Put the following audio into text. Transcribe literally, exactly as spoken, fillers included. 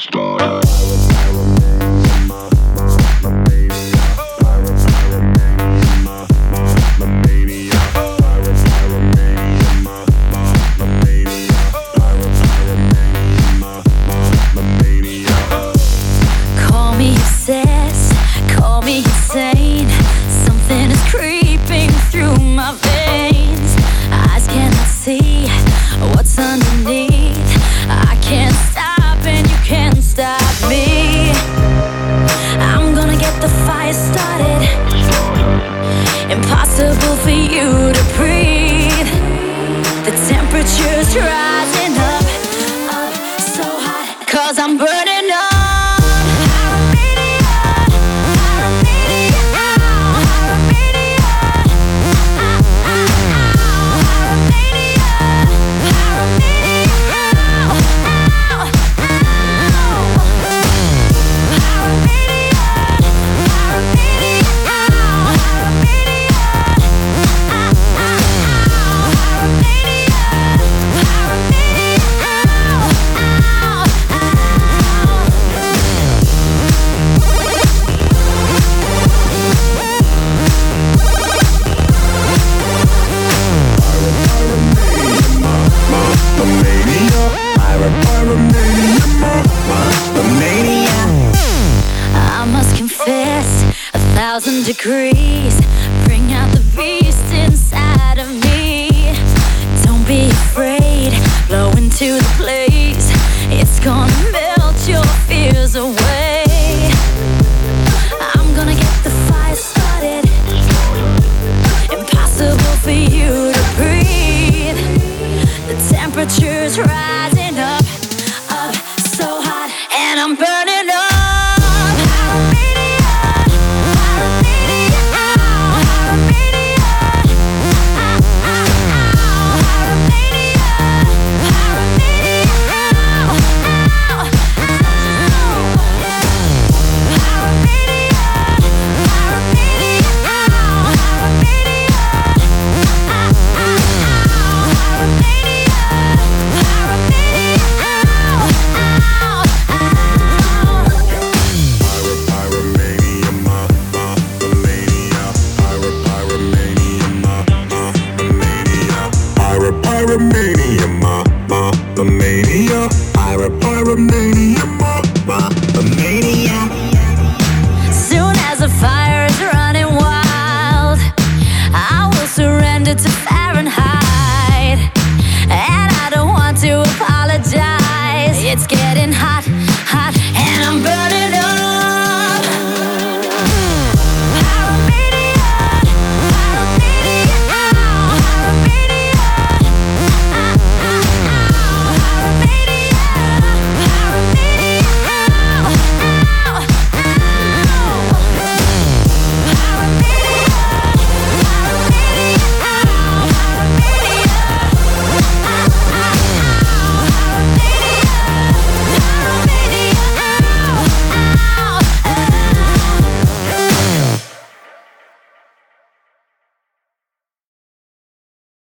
What's underneath? I can't stop and you can't stop me. I'm gonna get the fire started. Impossible for you to breathe. The temperature's rising up, up so hot, 'cause I'm burning up. I must confess, a thousand degrees bring out the beast inside of me. Don't be afraid, blow into the blaze. It's gonna melt your fears away. I'm gonna get the fire started. Impossible for you to breathe. The temperature's rising up, up so hot, and I'm burning.